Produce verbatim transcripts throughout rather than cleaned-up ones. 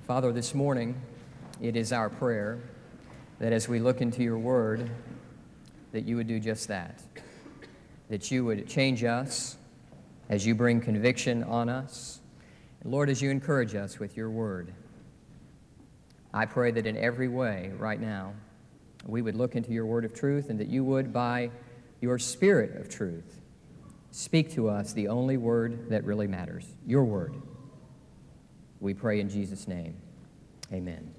Father, this morning it is our prayer that as we look into your word, that you would do just that, that you would change us as you bring conviction on us. And Lord, as you encourage us with your word, I pray that in every way right now we would look into your word of truth and that you would, by your spirit of truth, speak to us the only word that really matters, your word. We pray in Jesus' name. Amen.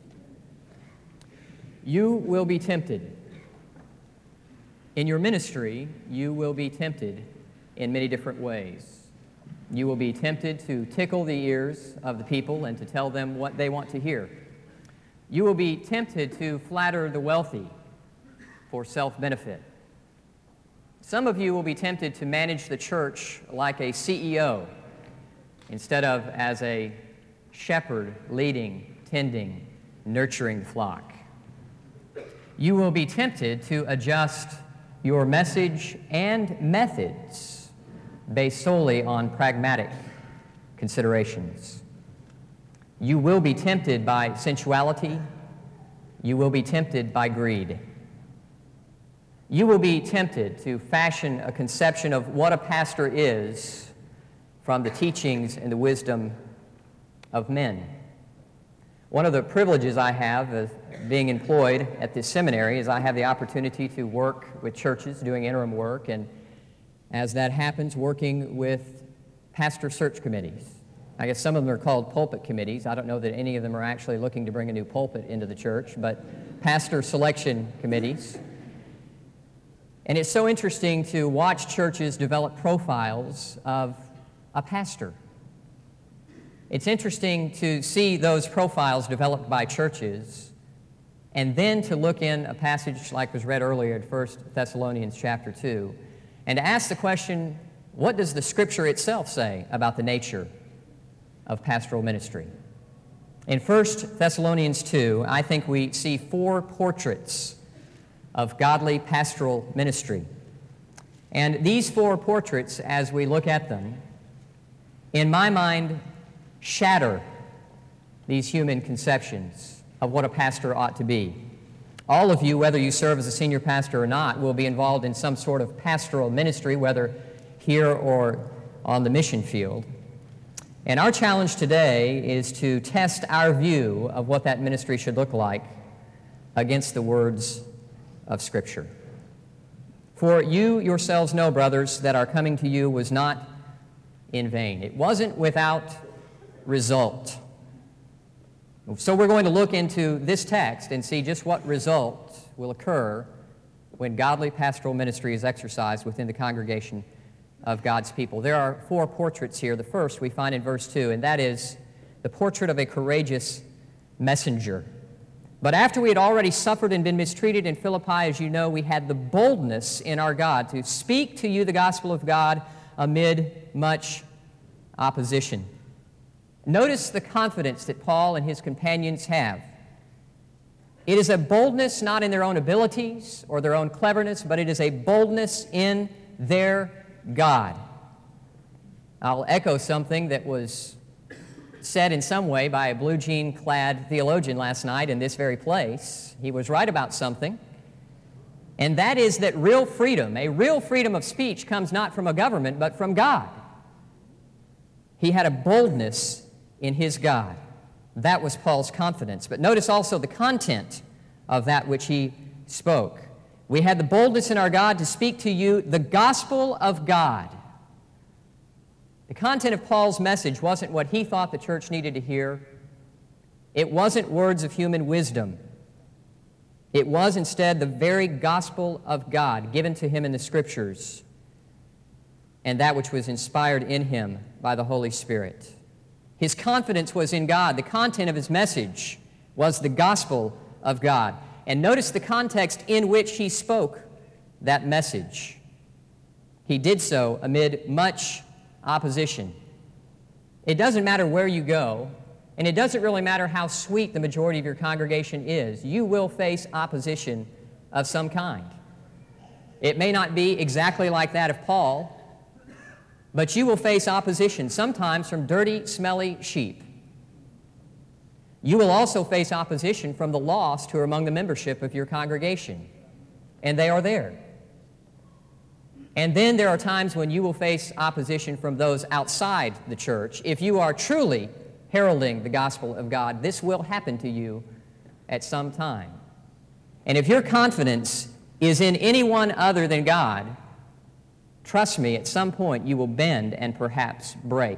You will be tempted. In your ministry, you will be tempted in many different ways. You will be tempted to tickle the ears of the people and to tell them what they want to hear. You will be tempted to flatter the wealthy for self-benefit. Some of you will be tempted to manage the church like a C E O instead of as a shepherd leading, tending, nurturing the flock. You will be tempted to adjust your message and methods based solely on pragmatic considerations. You will be tempted by sensuality. You will be tempted by greed. You will be tempted to fashion a conception of what a pastor is from the teachings and the wisdom of men. One of the privileges I have of being employed at this seminary is I have the opportunity to work with churches doing interim work, and as that happens, working with pastor search committees. I guess some of them are called pulpit committees. I don't know that any of them are actually looking to bring a new pulpit into the church, but pastor selection committees. And it's so interesting to watch churches develop profiles of a pastor. It's interesting to see those profiles developed by churches and then to look in a passage like was read earlier in First Thessalonians chapter two and to ask the question, what does the Scripture itself say about the nature of pastoral ministry? In First Thessalonians two, I think we see four portraits of godly pastoral ministry. And these four portraits, as we look at them, in my mind, shatter these human conceptions of what a pastor ought to be. All of you, whether you serve as a senior pastor or not, will be involved in some sort of pastoral ministry, whether here or on the mission field. And our challenge today is to test our view of what that ministry should look like against the words of Scripture. For you yourselves know, brothers, that our coming to you was not in vain. It wasn't without result. So we're going to look into this text and see just what result will occur when godly pastoral ministry is exercised within the congregation of God's people. There are four portraits here. The first we find in verse two, and that is the portrait of a courageous messenger. But after we had already suffered and been mistreated in Philippi, as you know, we had the boldness in our God to speak to you the gospel of God amid much opposition. Notice the confidence that Paul and his companions have. It is a boldness not in their own abilities or their own cleverness, but it is a boldness in their God. I'll echo something that was said in some way by a blue jean-clad theologian last night in this very place. He was right about something, and that is that real freedom, a real freedom of speech, comes not from a government, but from God. He had a boldness in his God. That was Paul's confidence. But notice also the content of that which he spoke. We had the boldness in our God to speak to you the gospel of God. The content of Paul's message wasn't what he thought the church needed to hear. It wasn't words of human wisdom. It was instead the very gospel of God given to him in the Scriptures and that which was inspired in him by the Holy Spirit. His confidence was in God. The content of his message was the gospel of God. And notice the context in which he spoke that message. He did so amid much opposition. It doesn't matter where you go, and it doesn't really matter how sweet the majority of your congregation is. You will face opposition of some kind. It may not be exactly like that of Paul, but you will face opposition, sometimes from dirty, smelly sheep. You will also face opposition from the lost who are among the membership of your congregation, and they are there. And then there are times when you will face opposition from those outside the church. If you are truly heralding the gospel of God, this will happen to you at some time. And if your confidence is in anyone other than God, trust me, at some point you will bend and perhaps break.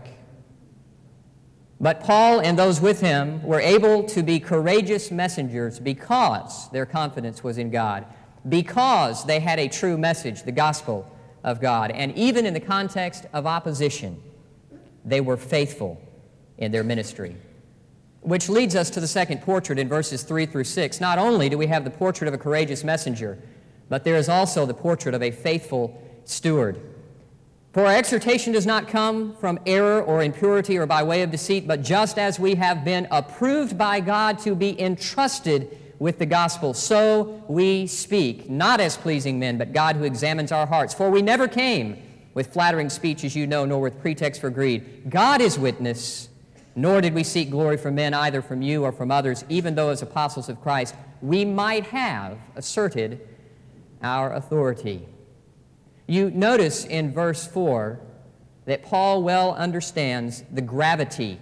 But Paul and those with him were able to be courageous messengers because their confidence was in God, because they had a true message, the gospel of God. And even in the context of opposition, they were faithful in their ministry. Which leads us to the second portrait in verses three through six. Not only do we have the portrait of a courageous messenger, but there is also the portrait of a faithful steward. For our exhortation does not come from error or impurity or by way of deceit, but just as we have been approved by God to be entrusted with the gospel, so we speak, not as pleasing men, but God who examines our hearts. For we never came with flattering speech, as you know, nor with pretext for greed. God is witness, nor did we seek glory from men, either from you or from others, even though as apostles of Christ we might have asserted our authority. You notice in verse four that Paul well understands the gravity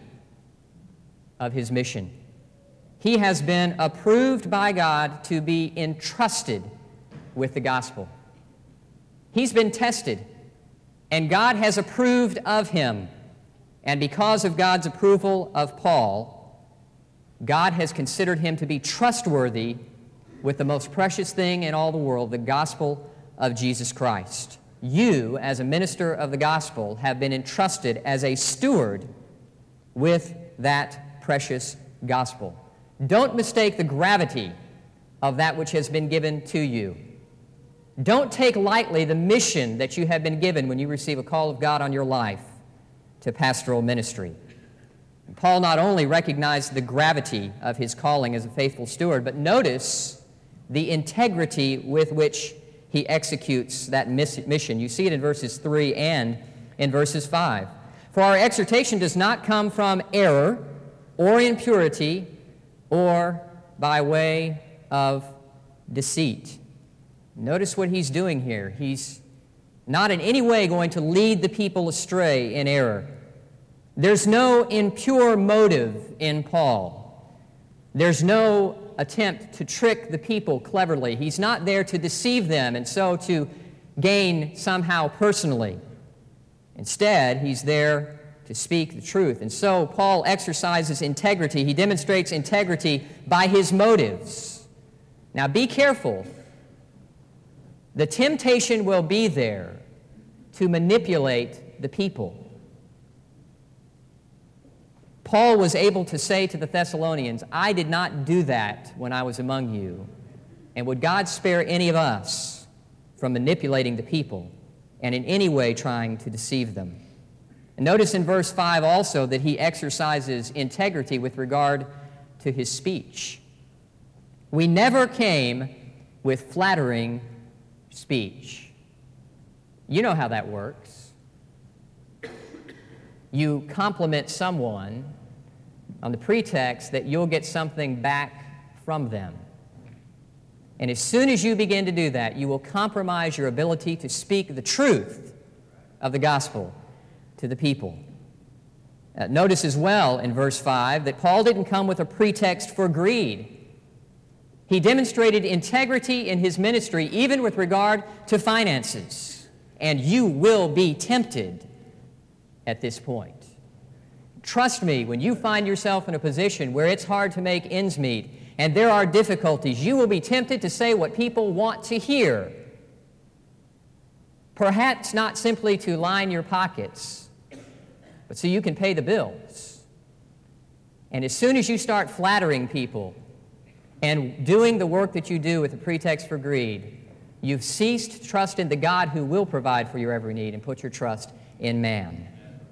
of his mission. He has been approved by God to be entrusted with the gospel. He's been tested, and God has approved of him. And because of God's approval of Paul, God has considered him to be trustworthy with the most precious thing in all the world, the gospel of Jesus Christ. You, as a minister of the gospel, have been entrusted as a steward with that precious gospel. Don't mistake the gravity of that which has been given to you. Don't take lightly the mission that you have been given when you receive a call of God on your life to pastoral ministry. And Paul not only recognized the gravity of his calling as a faithful steward, but notice the integrity with which he executes that mission. You see it in verses three and in verses five. For our exhortation does not come from error or impurity or by way of deceit. Notice what he's doing here. He's not in any way going to lead the people astray in error. There's no impure motive in Paul. There's no attempt to trick the people cleverly. He's not there to deceive them and so to gain somehow personally. Instead, he's there to speak the truth. And so Paul exercises integrity. He demonstrates integrity by his motives. Now be careful. The temptation will be there to manipulate the people. Paul was able to say to the Thessalonians, I did not do that when I was among you. And would God spare any of us from manipulating the people and in any way trying to deceive them? And notice in verse five also that he exercises integrity with regard to his speech. We never came with flattering speech. You know how that works. You compliment someone on the pretext that you'll get something back from them. And as soon as you begin to do that, you will compromise your ability to speak the truth of the gospel to the people. Uh, notice as well in verse five that Paul didn't come with a pretext for greed. He demonstrated integrity in his ministry, even with regard to finances. And you will be tempted at this point. Trust me, when you find yourself in a position where it's hard to make ends meet and there are difficulties, you will be tempted to say what people want to hear. Perhaps not simply to line your pockets, but so you can pay the bills. And as soon as you start flattering people and doing the work that you do with a pretext for greed, you've ceased to trust in the God who will provide for your every need and put your trust in man.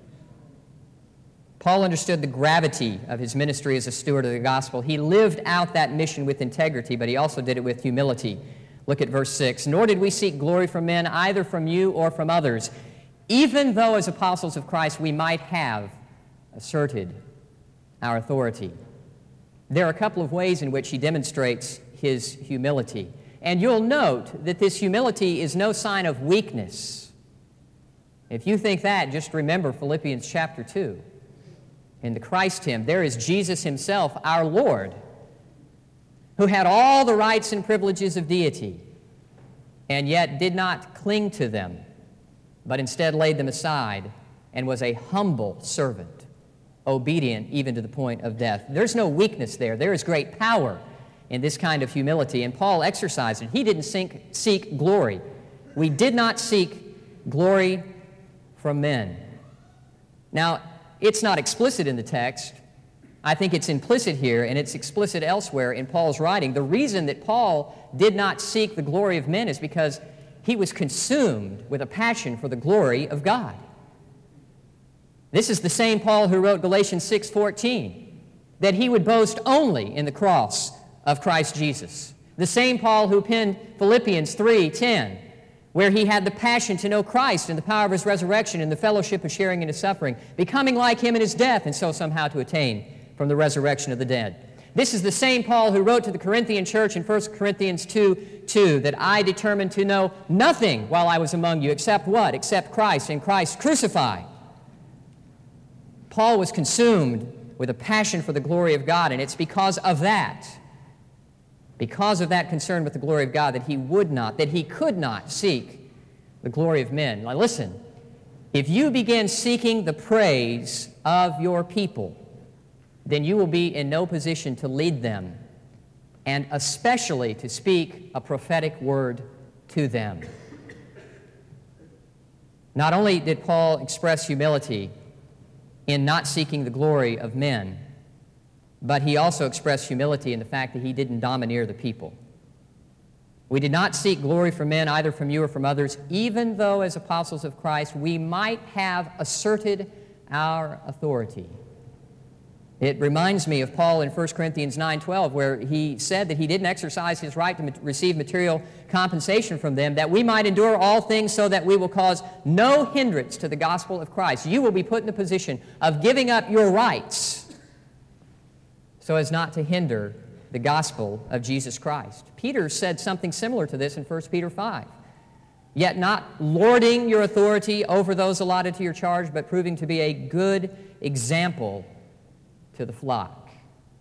Paul understood the gravity of his ministry as a steward of the gospel. He lived out that mission with integrity, but he also did it with humility. Look at verse six. Nor did we seek glory from men, either from you or from others, even though as apostles of Christ we might have asserted our authority. there are a couple of ways in which he demonstrates his humility. And you'll note that this humility is no sign of weakness. If you think that, just remember Philippians chapter two. In the Christ hymn, there is Jesus himself, our Lord, who had all the rights and privileges of deity, and yet did not cling to them, but instead laid them aside and was a humble servant, obedient even to the point of death. There's no weakness there. There is great power in this kind of humility, and Paul exercised it. He didn't seek, seek glory. We did not seek glory from men. Now, it's not explicit in the text. I think it's implicit here, and it's explicit elsewhere in Paul's writing. The reason that Paul did not seek the glory of men is because he was consumed with a passion for the glory of God. This is the same Paul who wrote Galatians six fourteen, that he would boast only in the cross of Christ Jesus. The same Paul who penned Philippians three ten, where he had the passion to know Christ and the power of his resurrection and the fellowship of sharing in his suffering, becoming like him in his death, and so somehow to attain from the resurrection of the dead. This is the same Paul who wrote to the Corinthian church in First Corinthians two two, that I determined to know nothing while I was among you, except what? Except Christ, and Christ crucified. Paul was consumed with a passion for the glory of God, and it's because of that, because of that concern with the glory of God, that he would not, that he could not seek the glory of men. Now listen, if you begin seeking the praise of your people, then you will be in no position to lead them, and especially to speak a prophetic word to them. Not only did Paul express humility in not seeking the glory of men, but he also expressed humility in the fact that he didn't domineer the people. We did not seek glory from men, either from you or from others, even though as apostles of Christ we might have asserted our authority. It reminds me of Paul in First Corinthians nine twelve, where he said that he didn't exercise his right to receive material compensation from them, that we might endure all things so that we will cause no hindrance to the gospel of Christ. You will be put in a position of giving up your rights so as not to hinder the gospel of Jesus Christ. Peter said something similar to this in First Peter five. Yet not lording your authority over those allotted to your charge, but proving to be a good example to the flock.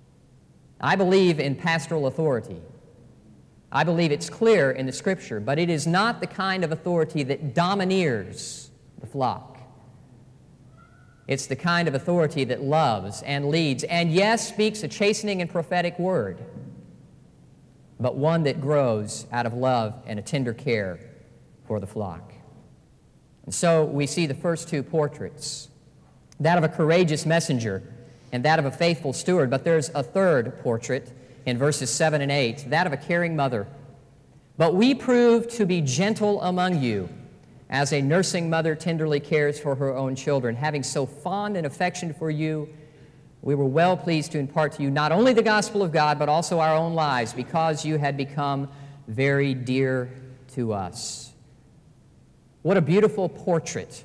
I believe in pastoral authority. I believe it's clear in the Scripture, but it is not the kind of authority that domineers the flock. It's the kind of authority that loves and leads, and yes, speaks a chastening and prophetic word, but one that grows out of love and a tender care for the flock. And so we see the first two portraits, that of a courageous messenger and that of a faithful steward, but there's a third portrait in verses seven and eight, that of a caring mother. But we proved to be gentle among you, as a nursing mother tenderly cares for her own children. Having so fond an affection for you, we were well pleased to impart to you not only the gospel of God, but also our own lives, because you had become very dear to us. What a beautiful portrait,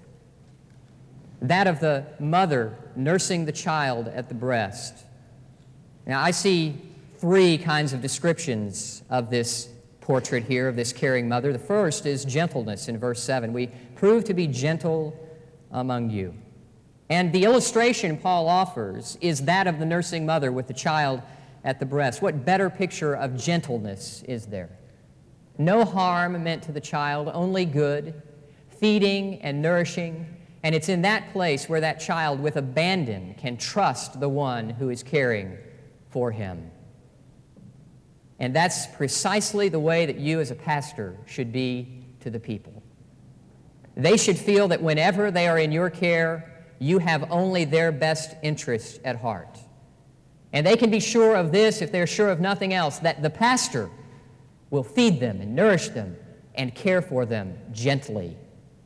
that of the mother nursing the child at the breast. Now, I see three kinds of descriptions of this portrait here, of this caring mother. The first is gentleness in verse seven. We prove to be gentle among you. And the illustration Paul offers is that of the nursing mother with the child at the breast. What better picture of gentleness is there? No harm meant to the child, only good, feeding and nourishing. And it's in that place where that child with abandon can trust the one who is caring for him. And that's precisely the way that you as a pastor should be to the people. They should feel that whenever they are in your care, you have only their best interest at heart. And they can be sure of this, if they're sure of nothing else, that the pastor will feed them and nourish them and care for them gently.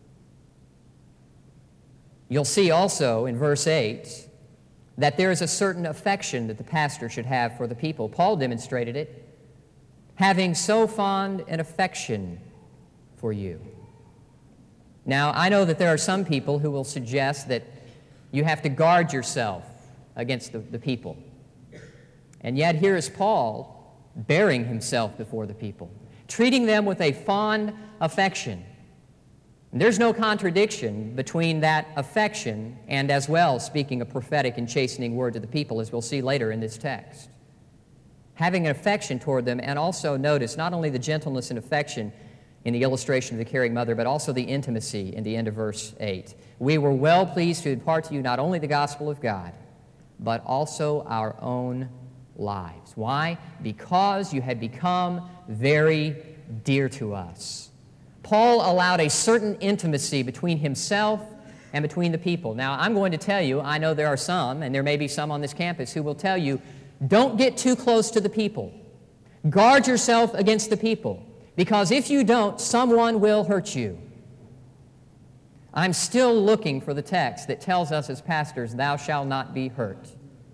You'll see also in verse eight that there is a certain affection that the pastor should have for the people. Paul demonstrated it, having so fond an affection for you. Now, I know that there are some people who will suggest that you have to guard yourself against the, the people. And yet here is Paul bearing himself before the people, treating them with a fond affection. And there's no contradiction between that affection and as well speaking a prophetic and chastening word to the people, as we'll see later in this text. Having an affection toward them, and also notice not only the gentleness and affection in the illustration of the caring mother, but also the intimacy in the end of verse eight. We were well pleased to impart to you not only the gospel of God, but also our own lives. Why? Because you had become very dear to us. Paul allowed a certain intimacy between himself and between the people. Now, I'm going to tell you, I know there are some, and there may be some on this campus, who will tell you, don't get too close to the people. Guard yourself against the people, because if you don't, someone will hurt you. I'm still looking for the text that tells us as pastors, thou shalt not be hurt.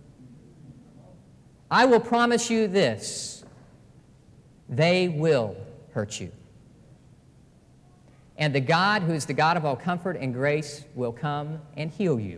I will promise you this, they will hurt you. And the God who is the God of all comfort and grace will come and heal you.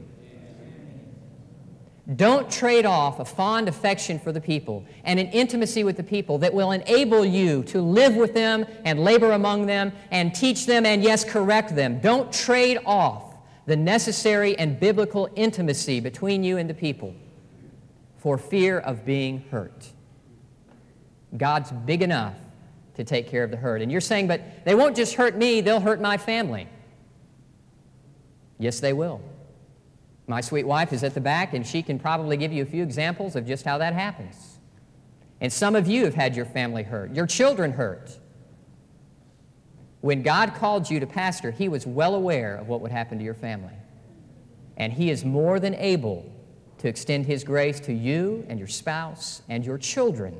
Don't trade off a fond affection for the people and an intimacy with the people that will enable you to live with them and labor among them and teach them and, yes, correct them. Don't trade off the necessary and biblical intimacy between you and the people for fear of being hurt. God's big enough to take care of the hurt. And you're saying, but they won't just hurt me, they'll hurt my family. Yes, they will. My sweet wife is at the back, and she can probably give you a few examples of just how that happens. And some of you have had your family hurt, your children hurt. When God called you to pastor, He was well aware of what would happen to your family. And He is more than able to extend His grace to you and your spouse and your children.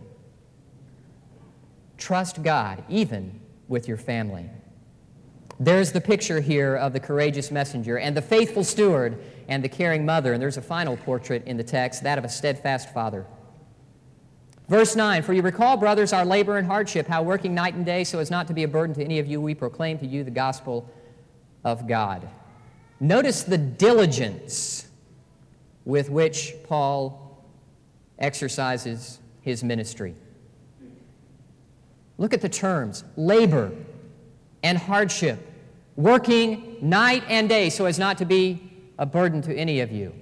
Trust God, even with your family. There's the picture here of the courageous messenger and the faithful steward and the caring mother. And there's a final portrait in the text, that of a steadfast father. Verse nine, for you recall, brothers, our labor and hardship, how working night and day so as not to be a burden to any of you, we proclaim to you the gospel of God. Notice the diligence with which Paul exercises his ministry. Look at the terms, labor and hardship, working night and day so as not to be a burden to any of you.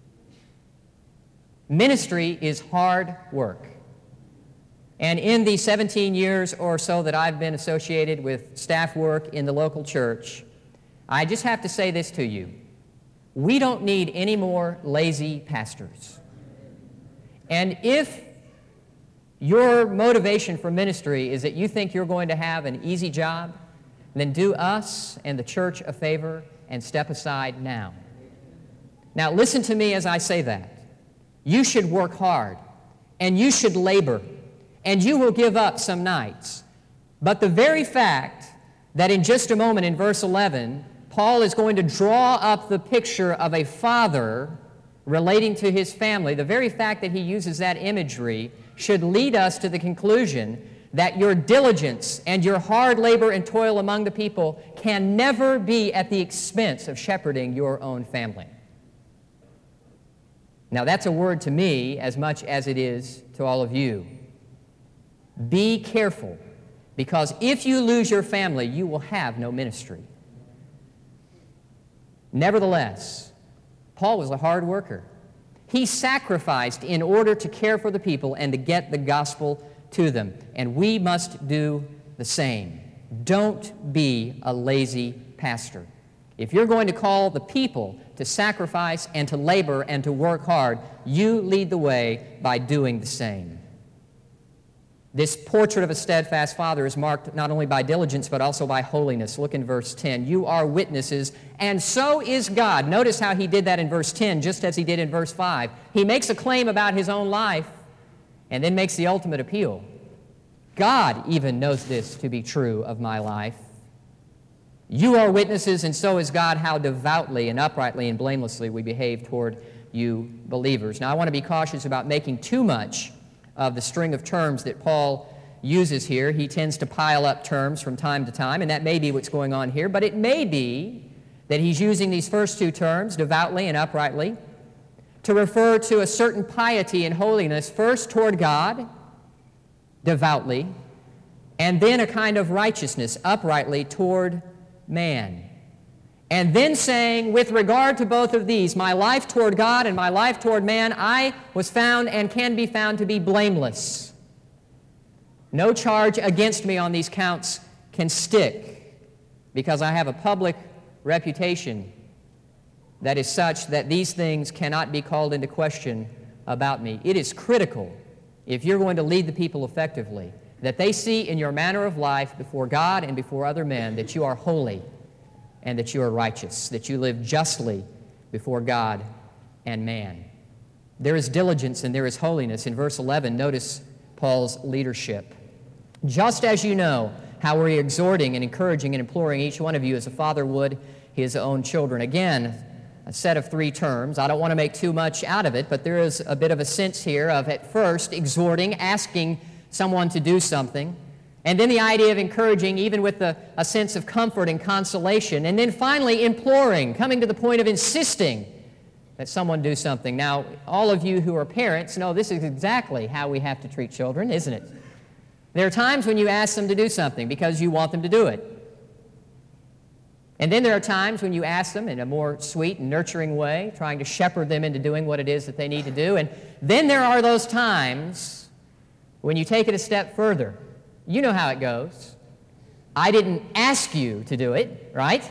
Ministry is hard work. And in the seventeen years or so that I've been associated with staff work in the local church, I just have to say this to you. We don't need any more lazy pastors. And if your motivation for ministry is that you think you're going to have an easy job, then do us and the church a favor and step aside now. Now, listen to me as I say that. You should work hard, and you should labor, and you will give up some nights. But the very fact that in just a moment in verse eleven, Paul is going to draw up the picture of a father relating to his family, the very fact that he uses that imagery should lead us to the conclusion that your diligence and your hard labor and toil among the people can never be at the expense of shepherding your own family. Now, that's a word to me as much as it is to all of you. Be careful, because if you lose your family, you will have no ministry. Nevertheless, Paul was a hard worker. He sacrificed in order to care for the people and to get the gospel to them. And we must do the same. Don't be a lazy pastor. If you're going to call the people to sacrifice and to labor and to work hard, you lead the way by doing the same. This portrait of a steadfast father is marked not only by diligence but also by holiness. Look in verse ten. You are witnesses, and so is God. Notice how he did that in verse ten, just as he did in verse five. He makes a claim about his own life and then makes the ultimate appeal. God even knows this to be true of my life. You are witnesses, and so is God, how devoutly and uprightly and blamelessly we behave toward you believers. Now, I want to be cautious about making too much of the string of terms that Paul uses here. He tends to pile up terms from time to time, and that may be what's going on here, but it may be that he's using these first two terms, devoutly and uprightly, to refer to a certain piety and holiness, first toward God, devoutly, and then a kind of righteousness, uprightly, toward man. And then saying, with regard to both of these, my life toward God and my life toward man, I was found and can be found to be blameless. No charge against me on these counts can stick, because I have a public reputation that is such that these things cannot be called into question about me. It is critical, if you're going to lead the people effectively, that they see in your manner of life before God and before other men that you are holy and that you are righteous, that you live justly before God and man. There is diligence and there is holiness. In verse eleven, notice Paul's leadership. Just as you know how we're exhorting and encouraging and imploring each one of you as a father would his own children. Again, a set of three terms. I don't want to make too much out of it, but there is a bit of a sense here of, at first, exhorting, asking someone to do something, and then the idea of encouraging, even with a, a sense of comfort and consolation, and then finally imploring, coming to the point of insisting that someone do something. Now, all of you who are parents know this is exactly how we have to treat children, isn't it? There are times when you ask them to do something because you want them to do it. And then there are times when you ask them in a more sweet and nurturing way, trying to shepherd them into doing what it is that they need to do. And then there are those times when you take it a step further. You know how it goes. I didn't ask you to do it, right?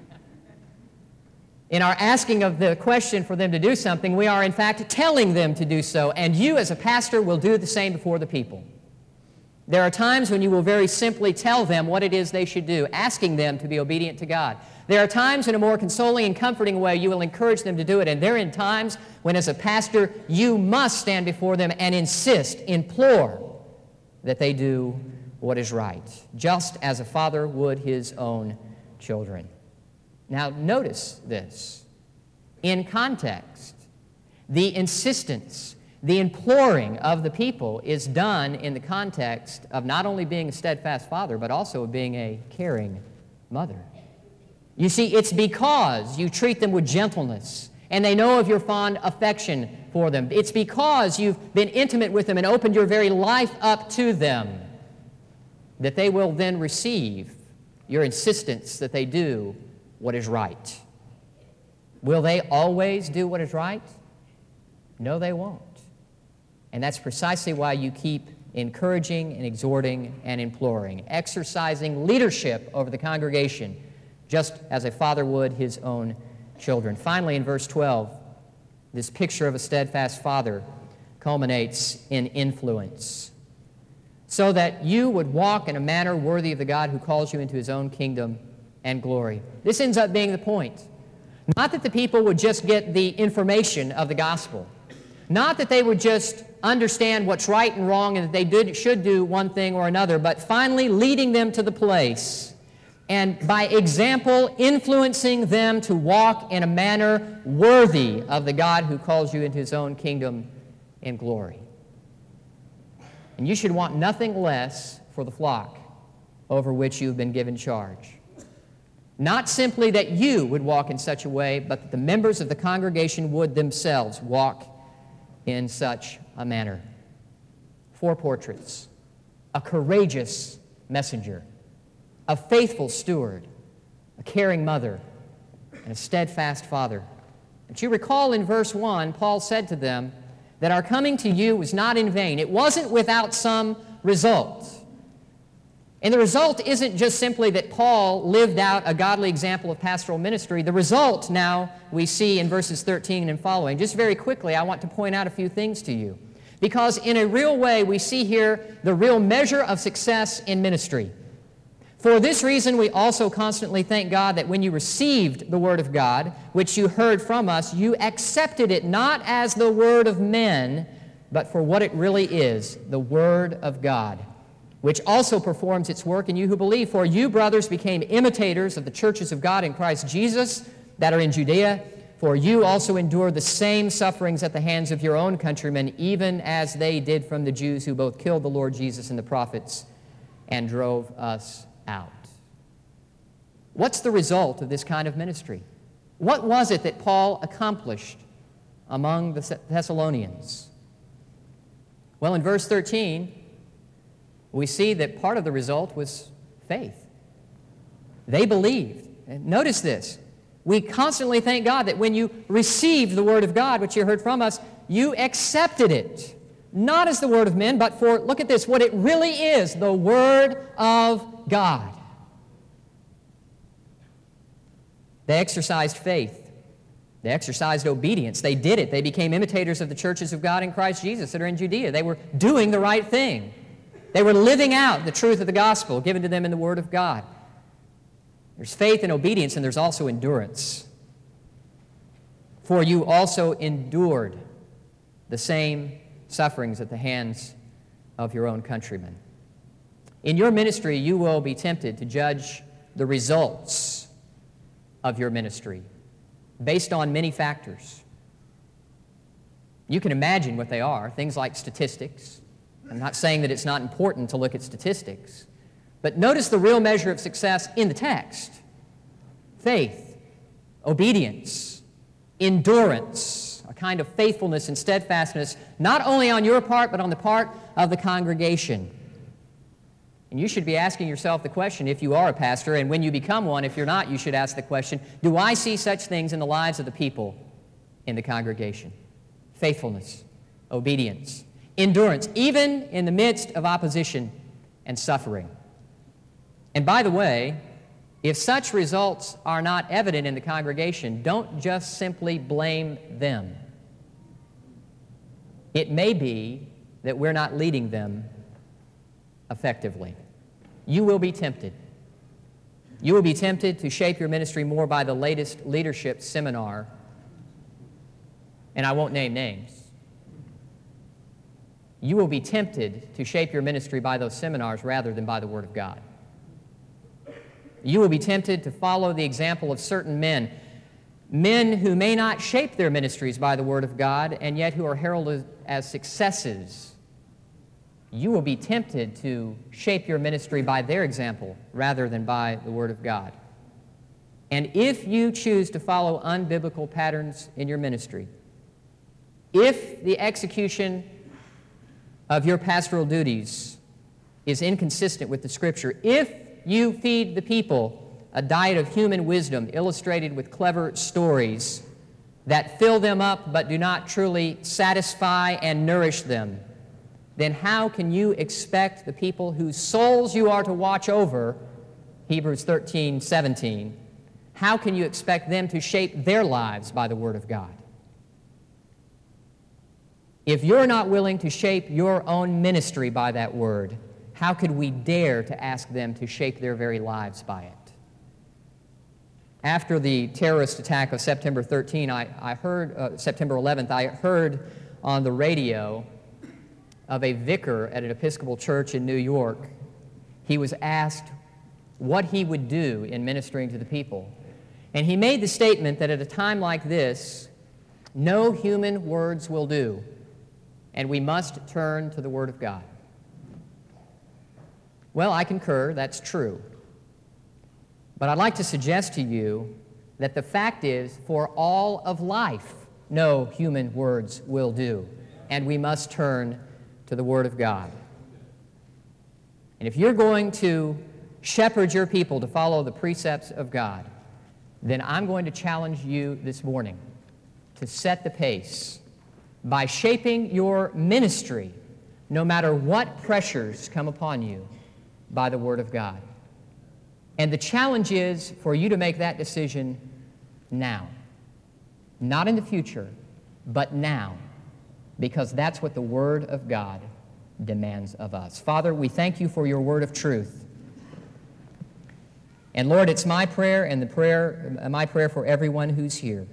In our asking of the question for them to do something, we are in fact telling them to do so. And you as a pastor will do the same before the people. There are times when you will very simply tell them what it is they should do, asking them to be obedient to God. There are times in a more consoling and comforting way you will encourage them to do it, and there are times when as a pastor you must stand before them and insist, implore that they do what is right, just as a father would his own children. Now notice this. In context, the insistence, the imploring of the people is done in the context of not only being a steadfast father, but also of being a caring mother. You see, it's because you treat them with gentleness and they know of your fond affection for them. It's because you've been intimate with them and opened your very life up to them that they will then receive your insistence that they do what is right. Will they always do what is right? No, they won't. And that's precisely why you keep encouraging and exhorting and imploring, exercising leadership over the congregation, just as a father would his own children. Finally, in verse twelve, this picture of a steadfast father culminates in influence, so that you would walk in a manner worthy of the God who calls you into his own kingdom and glory. This ends up being the point. Not that the people would just get the information of the gospel, not that they would just understand what's right and wrong and that they did, should do one thing or another, but finally leading them to the place and by example influencing them to walk in a manner worthy of the God who calls you into his own kingdom and glory. And you should want nothing less for the flock over which you've been given charge. Not simply that you would walk in such a way, but that the members of the congregation would themselves walk in such a manner. Four portraits: a courageous messenger, a faithful steward, a caring mother, and a steadfast father. But you recall in verse one, Paul said to them that our coming to you was not in vain. It wasn't without some result. And the result isn't just simply that Paul lived out a godly example of pastoral ministry. The result now we see in verses thirteen and following. Just very quickly, I want to point out a few things to you. Because in a real way, we see here the real measure of success in ministry. For this reason, we also constantly thank God that when you received the Word of God, which you heard from us, you accepted it not as the word of men, but for what it really is, the Word of God, which also performs its work in you who believe. For you, brothers, became imitators of the churches of God in Christ Jesus that are in Judea, for you also endured the same sufferings at the hands of your own countrymen, even as they did from the Jews who both killed the Lord Jesus and the prophets and drove us out. What's the result of this kind of ministry? What was it that Paul accomplished among the Thessalonians? Well, in verse thirteen, we see that part of the result was faith. They believed. And notice this. We constantly thank God that when you received the Word of God, which you heard from us, you accepted it. Not as the word of men, but for, look at this, what it really is, the Word of God. They exercised faith. They exercised obedience. They did it. They became imitators of the churches of God in Christ Jesus that are in Judea. They were doing the right thing. They were living out the truth of the gospel given to them in the Word of God. There's faith and obedience, and there's also endurance. For you also endured the same sufferings at the hands of your own countrymen. In your ministry, you will be tempted to judge the results of your ministry based on many factors. You can imagine what they are, things like statistics. I'm not saying that it's not important to look at statistics, but notice the real measure of success in the text: faith, obedience, endurance, a kind of faithfulness and steadfastness, not only on your part, but on the part of the congregation. And you should be asking yourself the question, if you are a pastor, and when you become one, if you're not, you should ask the question, do I see such things in the lives of the people in the congregation? Faithfulness, obedience, endurance, even in the midst of opposition and suffering. And by the way, if such results are not evident in the congregation, don't just simply blame them. It may be that we're not leading them effectively. You will be tempted. You will be tempted to shape your ministry more by the latest leadership seminar, and I won't name names. You will be tempted to shape your ministry by those seminars rather than by the Word of God. You will be tempted to follow the example of certain men, men who may not shape their ministries by the Word of God, and yet who are heralded as successes. You will be tempted to shape your ministry by their example rather than by the Word of God. And if you choose to follow unbiblical patterns in your ministry, if the execution of your pastoral duties is inconsistent with the Scripture, if you feed the people a diet of human wisdom illustrated with clever stories that fill them up but do not truly satisfy and nourish them, then how can you expect the people whose souls you are to watch over, Hebrews thirteen seventeen, how can you expect them to shape their lives by the Word of God? If you're not willing to shape your own ministry by that Word, how could we dare to ask them to shape their very lives by it? After the terrorist attack of September thirteenth, I, I heard, uh, September eleventh, I heard on the radio of a vicar at an Episcopal church in New York. He was asked what he would do in ministering to the people. And he made the statement that at a time like this, no human words will do, and we must turn to the Word of God. Well, I concur, that's true. But I'd like to suggest to you that the fact is, for all of life, no human words will do, and we must turn to the Word of God. And if you're going to shepherd your people to follow the precepts of God, then I'm going to challenge you this morning to set the pace by shaping your ministry, no matter what pressures come upon you, by the Word of God. And the challenge is for you to make that decision now. Not in the future, but now, because that's what the Word of God demands of us. Father, we thank you for your word of truth. And Lord, it's my prayer and the prayer, my prayer for everyone who's here,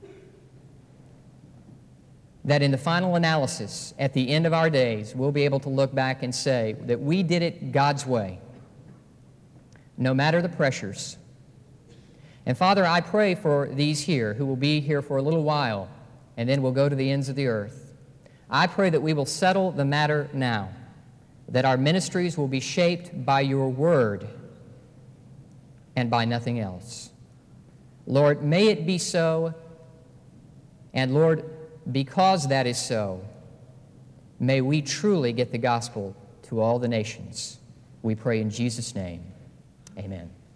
that in the final analysis, at the end of our days, we'll be able to look back and say that we did it God's way, no matter the pressures. And Father, I pray for these here who will be here for a little while, and then we'll go to the ends of the earth. I pray that we will settle the matter now, that our ministries will be shaped by your word and by nothing else. Lord, may it be so, and Lord, Because that is so, may we truly get the gospel to all the nations. We pray in Jesus' name. Amen.